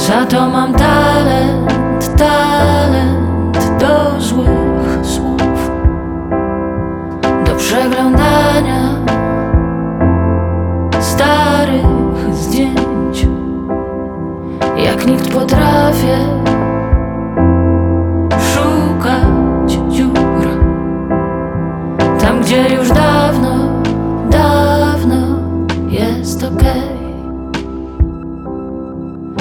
Za to mam talent do złych słów, do przeglądania starych zdjęć. Jak nikt potrafię szukać dziur tam, gdzie już dawno jest okej.